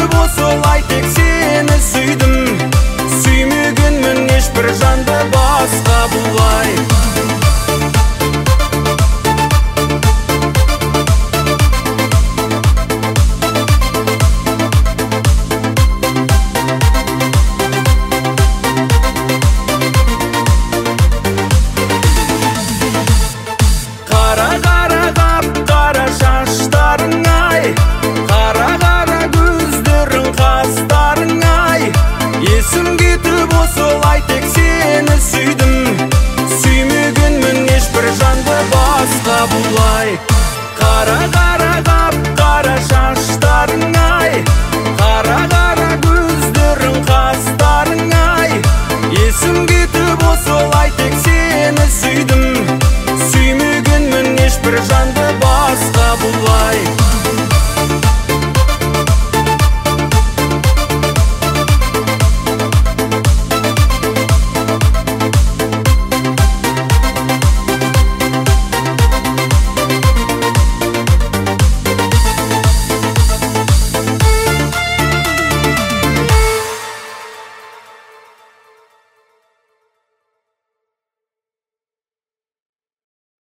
кетіп осылай тек сені сүйдім. Сүймегенмін ешбір жанды басқа бұлай. Қара қап-қара шаштарың ай, қара көздерің қастарың ай. Есім кетіп осылай тек сені сүйдім. Сүймегенмін ешбір жанды басқа бұлай. Қара қап-қара шаштарың ай, қара көздерің қастарың ай. Есім кетіп осылай тек сені сүйдім. Сүймегенмін ешбір жанды